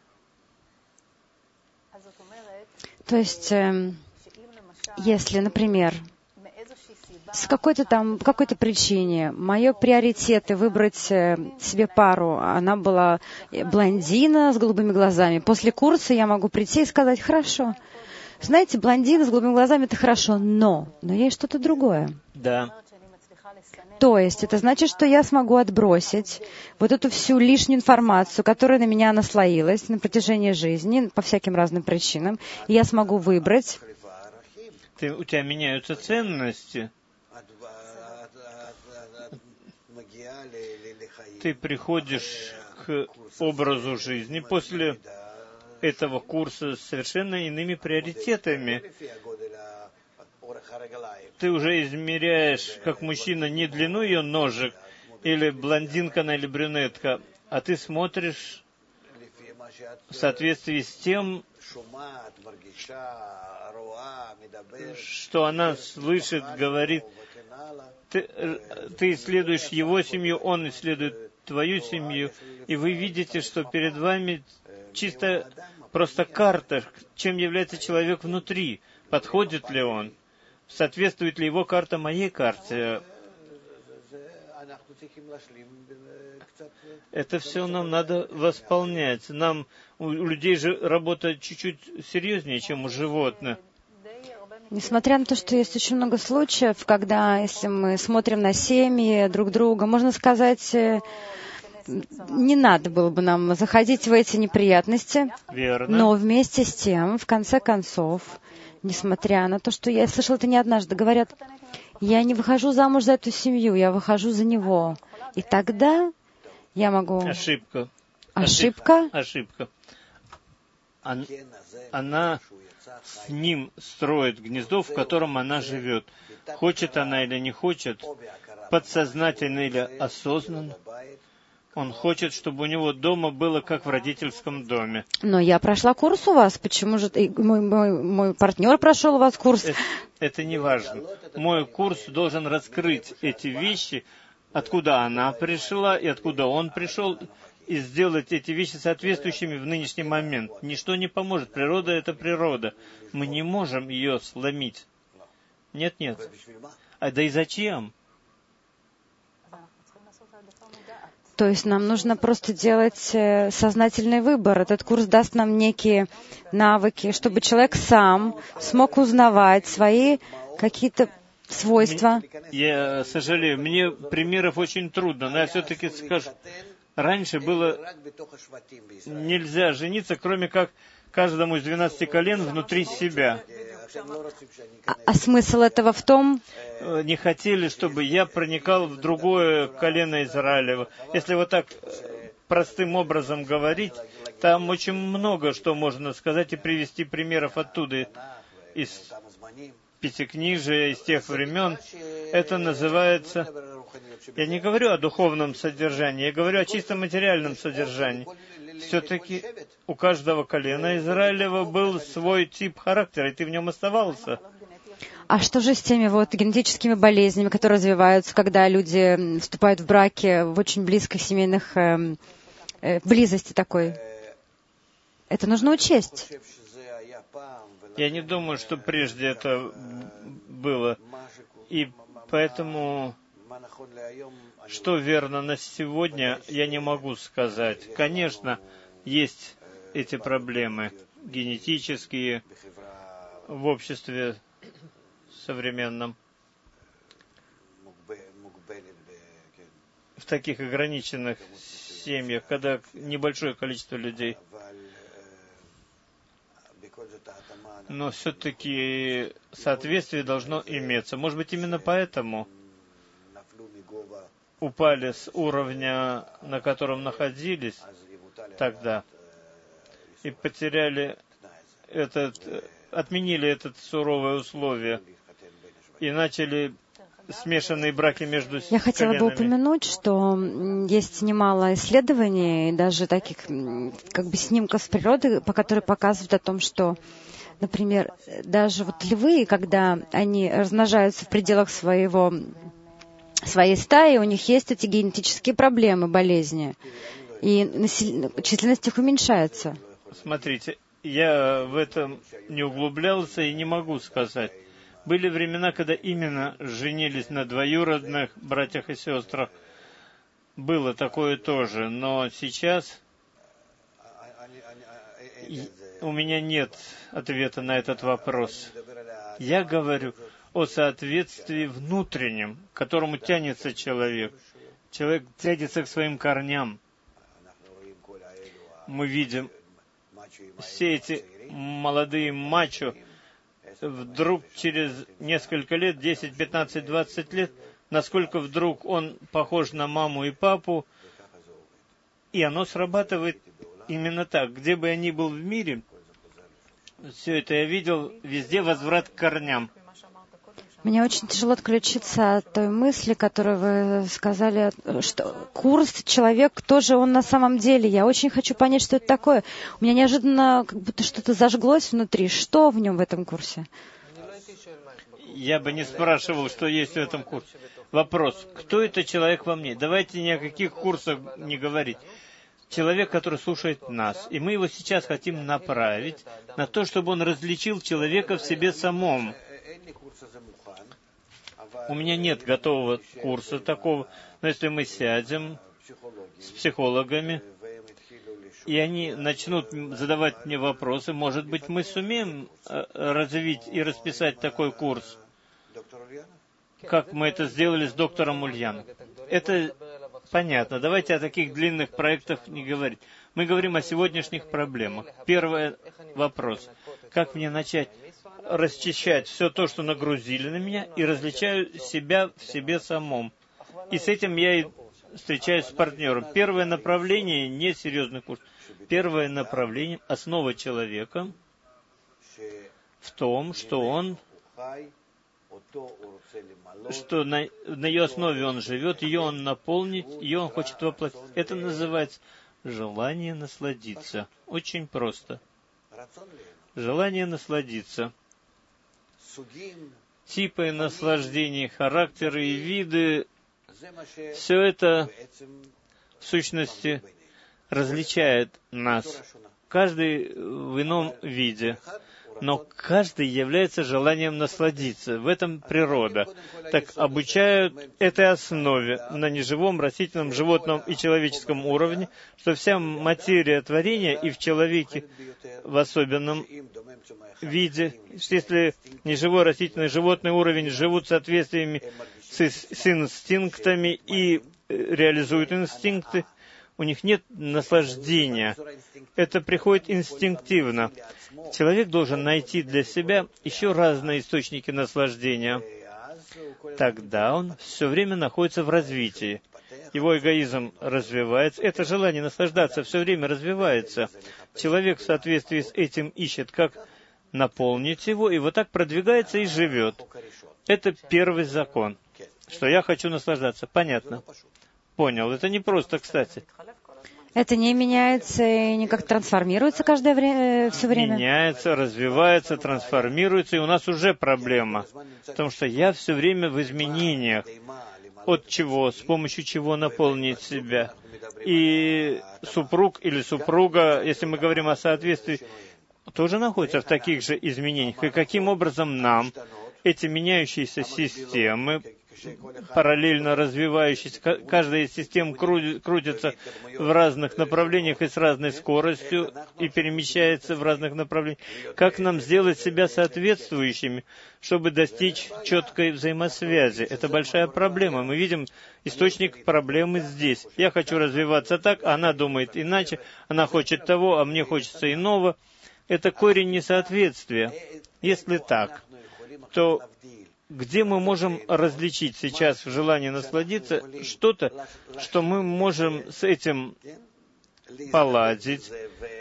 То есть, э, если, например, с какой-то там, какой-то причине мои приоритеты выбрать э, себе пару, она была блондина с голубыми глазами. После курса я могу прийти и сказать: хорошо, знаете, блондина с голубыми глазами — это хорошо, но, но есть что-то другое. Да. То есть это значит, что я смогу отбросить вот эту всю лишнюю информацию, которая на меня наслоилась на протяжении жизни по всяким разным причинам, и я смогу выбрать. Ты, у тебя меняются ценности. Ты приходишь к образу жизни после этого курса с совершенно иными приоритетами. Ты уже измеряешь, как мужчина, не длину ее ножек, или блондинка она, или брюнетка, а ты смотришь в соответствии с тем, что она слышит, говорит. Ты, ты исследуешь его семью, он исследует твою семью, и вы видите, что перед вами чисто просто карта, чем является человек внутри, подходит ли он. Соответствует ли его карта моей карте? Это все нам надо восполнять. Нам, у людей же работа чуть-чуть серьезнее, чем у животных. Несмотря на то, что есть очень много случаев, когда, если мы смотрим на семьи друг друга, можно сказать, не надо было бы нам заходить в эти неприятности. Верно. Но вместе с тем, в конце концов, несмотря на то, что я слышала это не однажды, говорят: я не выхожу замуж за эту семью, я выхожу за него. И тогда я могу... Ошибка. Ошибка? Ошибка. Она, она с ним строит гнездо, в котором она живет. Хочет она или не хочет, подсознательно или осознанно, он хочет, чтобы у него дома было как в родительском доме. Но я прошла курс у вас. Почему же ты, мой, мой, мой партнер прошел у вас курс? Это, это не важно. Мой курс должен раскрыть эти вещи, откуда она пришла и откуда он пришел, и сделать эти вещи соответствующими в нынешний момент. Ничто не поможет. Природа — это природа. Мы не можем ее сломить. Нет, нет. А да и зачем? То есть нам нужно просто делать сознательный выбор. Этот курс даст нам некие навыки, чтобы человек сам смог узнавать свои какие-то свойства. Я сожалею, мне примеров очень трудно, но я все-таки скажу, раньше было нельзя жениться, кроме как каждому из двенадцати колен внутри себя. А, а смысл этого в том? Не хотели, чтобы я проникал в другое колено Израилева. Если вот так простым образом говорить, там очень много что можно сказать и привести примеров оттуда, из Пятикнижия, из тех времен. Это называется... Я не говорю о духовном содержании, я говорю о чисто материальном содержании. Все-таки у каждого колена Израилева был свой тип характера, и ты в нем оставался. А что же с теми вот генетическими болезнями, которые развиваются, когда люди вступают в браки в очень близких семейных э, э, близости такой? Это нужно учесть. Я не думаю, что прежде это было. И поэтому, что верно на сегодня, я не могу сказать. Конечно, есть эти проблемы генетические в обществе современном, в таких ограниченных семьях, когда небольшое количество людей. Но все-таки соответствие должно иметься. Может быть, именно поэтому упали с уровня, на котором находились тогда, и потеряли этот, отменили это суровое условие и начали смешанные браки между Я хотела коленами. бы упомянуть, что есть немало исследований, даже таких как бы снимков с природы, по которым показывают о том, что, например, даже вот львы, когда они размножаются в пределах своего, своей стаи, у них есть эти генетические проблемы, болезни, и насел... численность их уменьшается. Смотрите, я в этом не углублялся и не могу сказать. Были времена, когда именно женились на двоюродных братьях и сестрах. Было такое тоже, но сейчас у меня нет ответа на этот вопрос. Я говорю о соответствии внутреннем, к которому тянется человек. Человек тянется к своим корням. Мы видим все эти молодые мачо, вдруг через несколько лет, десять, пятнадцать, двадцать лет, насколько вдруг он похож на маму и папу, и оно срабатывает именно так. Где бы я ни был в мире, все это я видел, везде возврат к корням. Мне очень тяжело отключиться от той мысли, которую вы сказали, что курс, человек, кто же он на самом деле. Я очень хочу понять, что это такое. У меня неожиданно как будто что-то зажглось внутри. Что в нем в этом курсе? Я бы не спрашивал, что есть в этом курсе. Вопрос, кто это человек во мне? Давайте ни о каких курсах не говорить. Человек, который слушает нас. И мы его сейчас хотим направить на то, чтобы он различил человека в себе самом. У меня нет готового курса такого, но если мы сядем с психологами, и они начнут задавать мне вопросы, может быть, мы сумеем развить и расписать такой курс, как мы это сделали с доктором Ульяном. Это понятно. Давайте о таких длинных проектах не говорить. Мы говорим о сегодняшних проблемах. Первый вопрос. Как мне начать расчищать все то, что нагрузили на меня, и различаю себя в себе самом. И с этим я и встречаюсь с партнером. Первое направление — не серьезный курс. Первое направление — основа человека в том, что он, что на, на ее основе он живет, ее он наполнит, ее он хочет воплотить. Это называется желание насладиться. Очень просто. Желание насладиться. Типы наслаждений, характеры и виды, все это в сущности различает нас, каждый в ином виде. но каждый является желанием насладиться. В этом природа. Так обучают этой основе на неживом, растительном, животном и человеческом уровне, что вся материя творения и в человеке в особенном виде, если неживой, растительный, животный уровень живут в соответствии с, с инстинктами и реализуют инстинкты, у них нет наслаждения. Это приходит инстинктивно. Человек должен найти для себя еще разные источники наслаждения. Тогда он все время находится в развитии. Его эгоизм развивается. Это желание наслаждаться все время развивается. Человек в соответствии с этим ищет, как наполнить его, и вот так продвигается и живет. Это первый закон, что я хочу наслаждаться. Понятно? Понял. Это не просто, кстати. Это не меняется и никак трансформируется каждое время, все время? Меняется, развивается, трансформируется, и у нас уже проблема. Потому что я все время в изменениях. От чего, с помощью чего наполнить себя. И супруг или супруга, если мы говорим о соответствии, тоже находится в таких же изменениях. И каким образом нам эти меняющиеся системы, параллельно развивающиеся, каждая из систем крутится в разных направлениях и с разной скоростью, и перемещается в разных направлениях. Как нам сделать себя соответствующими, чтобы достичь четкой взаимосвязи? Это большая проблема. Мы видим источник проблемы здесь. Я хочу развиваться так, а она думает иначе, она хочет того, а мне хочется иного. Это корень несоответствия. Если так, то где мы можем различить сейчас в желании насладиться что-то, что мы можем с этим поладить,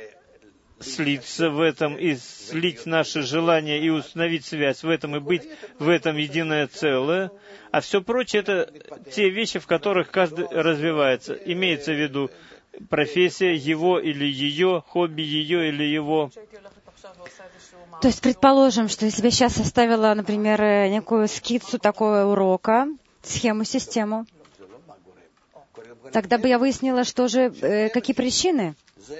слиться в этом и слить наше желание и установить связь в этом и быть в этом единое целое, а все прочее — это те вещи, в которых каждый развивается. Имеется в виду профессия его или ее, хобби ее или его. То есть, предположим, что если бы я сейчас составила, например, некую скицу такого урока, схему, систему, тогда бы я выяснила, что же, э, какие причины?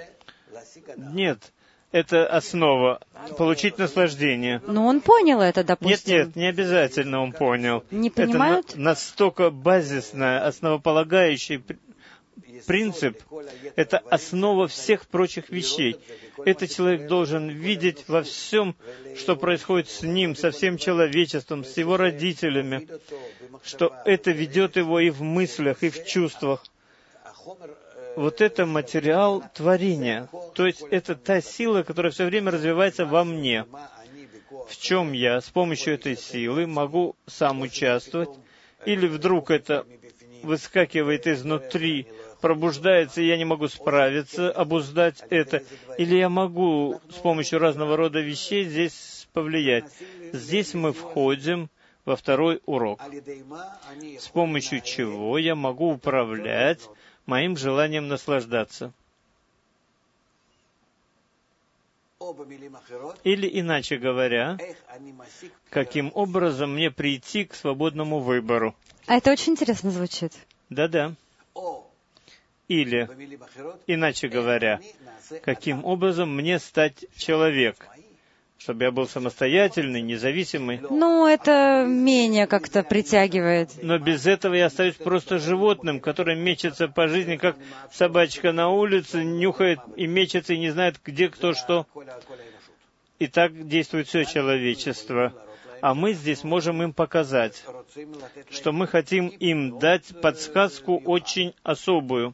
Нет, это основа. Получить наслаждение. Ну, он понял это, допустим. Нет, нет, не обязательно он понял. Не понимают? Это на, настолько базисное, основополагающий принцип, это основа всех прочих вещей. Этот человек должен видеть во всем, что происходит с ним, со всем человечеством, с его родителями, что это ведет его и в мыслях, и в чувствах. Вот это материал творения. То есть это та сила, которая все время развивается во мне. В чем я с помощью этой силы могу сам участвовать, или вдруг это выскакивает изнутри, пробуждается, и я не могу справиться, обуздать это. Или я могу с помощью разного рода вещей здесь повлиять. Здесь мы входим во второй урок. С помощью чего я могу управлять моим желанием наслаждаться. Или, иначе говоря, каким образом мне прийти к свободному выбору. А это очень интересно звучит. Да-да. Или, иначе говоря, каким образом мне стать человек, чтобы я был самостоятельный, независимый. Ну, это менее как-то притягивает. Но без этого я остаюсь просто животным, которое мечется по жизни, как собачка на улице, нюхает и мечется, и не знает, где кто что. И так действует все человечество. А мы здесь можем им показать, что мы хотим им дать подсказку очень особую.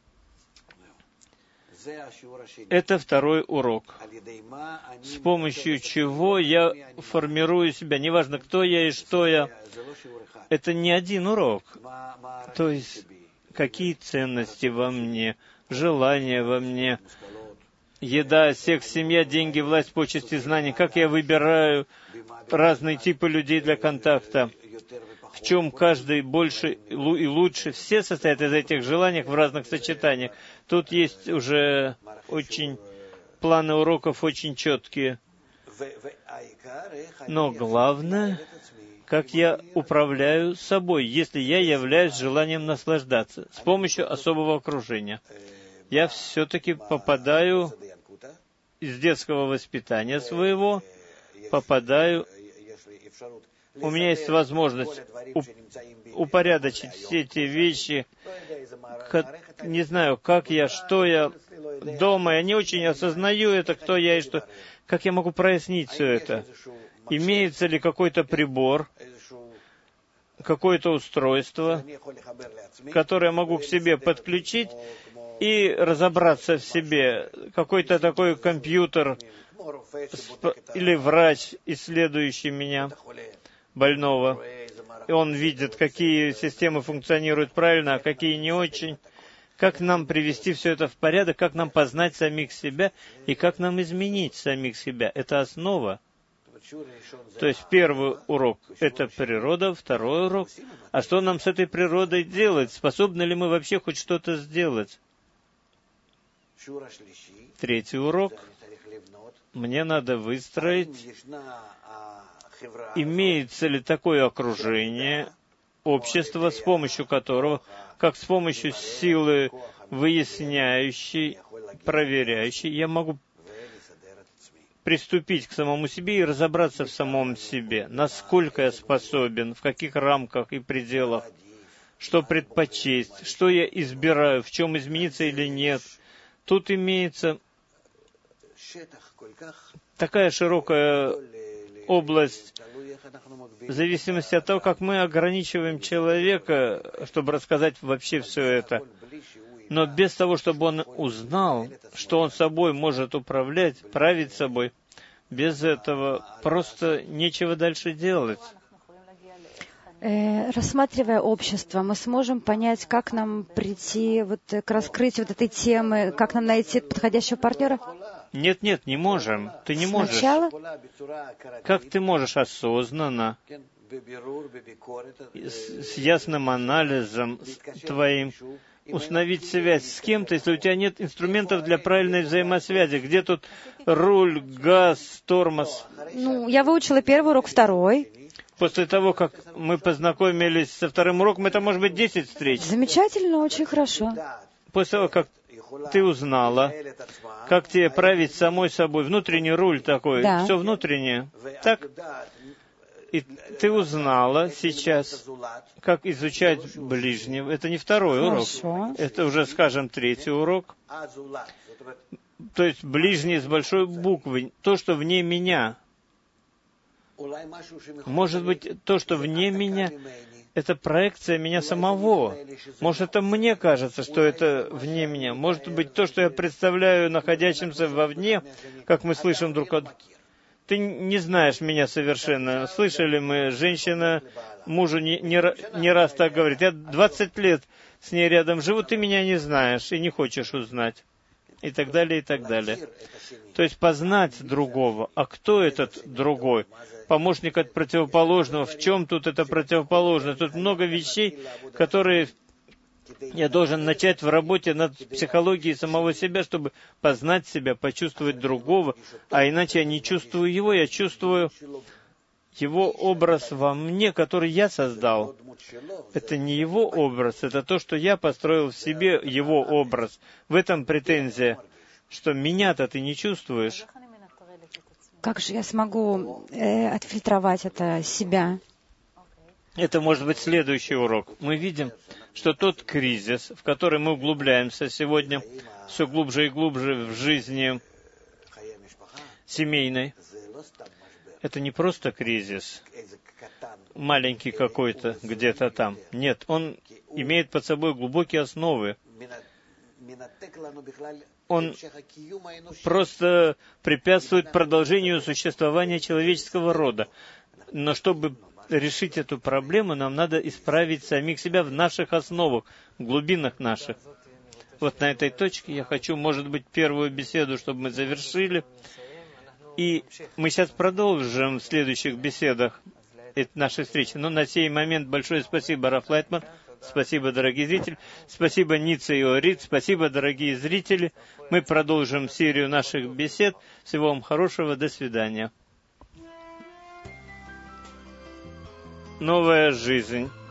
Это второй урок. С помощью чего я формирую себя. Неважно, кто я и что я. Это не один урок. То есть, какие ценности во мне, желания во мне, еда, секс, семья, деньги, власть, почести, знания. Как я выбираю разные типы людей для контакта. В чем каждый больше и лучше. Все состоят из этих желаний в разных сочетаниях. Тут есть уже очень планы уроков очень четкие. Но главное, как я управляю собой, если я являюсь желанием наслаждаться с помощью особого окружения. Я все-таки попадаю из детского воспитания своего попадаю, у меня есть возможность упорядочить все эти вещи, как, не знаю, как я, что я дома, я не очень осознаю это, кто я и что, как я могу прояснить все это. Имеется ли какой-то прибор, какое-то устройство, которое я могу к себе подключить и разобраться в себе, какой-то такой компьютер или врач, исследующий меня, больного, и он видит, какие системы функционируют правильно, а какие не очень. Как нам привести все это в порядок, как нам познать самих себя и как нам изменить самих себя. Это основа. То есть первый урок — это природа, второй урок — а что нам с этой природой делать? Способны ли мы вообще хоть что-то сделать? Третий урок — мне надо выстроить, имеется ли такое окружение, общество, с помощью которого, как с помощью силы выясняющей, проверяющей, я могу приступить к самому себе и разобраться в самом себе, насколько я способен, в каких рамках и пределах, что предпочесть, что я избираю, в чем измениться или нет. Тут имеется такая широкая область, в зависимости от того, как мы ограничиваем человека, чтобы рассказать вообще все это. Но без того, чтобы он узнал, что он собой может управлять, править собой, без этого просто нечего дальше делать. Рассматривая общество, мы сможем понять, как нам прийти вот к раскрытию вот этой темы, как нам найти подходящего партнера? Нет, нет, не можем. Ты не можешь. Сначала? Как ты можешь осознанно, с, с ясным анализом твоим, установить связь с кем-то, если у тебя нет инструментов для правильной взаимосвязи? Где тут руль, газ, тормоз? Ну, я выучила первый урок, второй. После того, как мы познакомились со вторым уроком, это может быть десять встреч. Замечательно, очень хорошо. После того, как ты узнала, как тебе править самой собой, внутренний руль такой, да. Все внутреннее, так? И ты узнала сейчас, как изучать ближнего. Это не второй Хорошо. урок, это уже, скажем, третий урок. То есть ближний с большой буквы, то, что вне меня. Может быть, то, что вне меня, это проекция меня самого. Может, это мне кажется, что это вне меня. Может быть, то, что я представляю находящимся вовне, как мы слышим друг от друга. Ты не знаешь меня совершенно. Слышали мы, женщина мужу не, не, не раз так говорит. Я двадцать лет с ней рядом живу, ты меня не знаешь и не хочешь узнать. И так далее, и так далее. То есть познать другого. А кто этот другой? Помощник от противоположного. В чем тут это противоположное? Тут много вещей, которые я должен начать в работе над психологией самого себя, чтобы познать себя, почувствовать другого. А иначе я не чувствую его, я чувствую его образ во мне, который я создал. Это не его образ, это то, что я построил в себе, его образ. В этом претензия, что меня-то ты не чувствуешь. Как же я смогу э, отфильтровать это себя? Это может быть следующий урок. Мы видим, что тот кризис, в который мы углубляемся сегодня, все глубже и глубже в жизни семейной, это не просто кризис, маленький какой-то где-то там. Нет, он имеет под собой глубокие основы. Он просто препятствует продолжению существования человеческого рода. Но чтобы решить эту проблему, нам надо исправить самих себя в наших основах, в глубинах наших. Вот на этой точке я хочу, может быть, первую беседу, чтобы мы завершили. И мы сейчас продолжим в следующих беседах нашей встречи. Но на сей момент большое спасибо, Раф Лайтман. Спасибо, дорогие зрители. Спасибо, Ницца и Орит. Спасибо, дорогие зрители. Мы продолжим серию наших бесед. Всего вам хорошего. До свидания. Новая жизнь.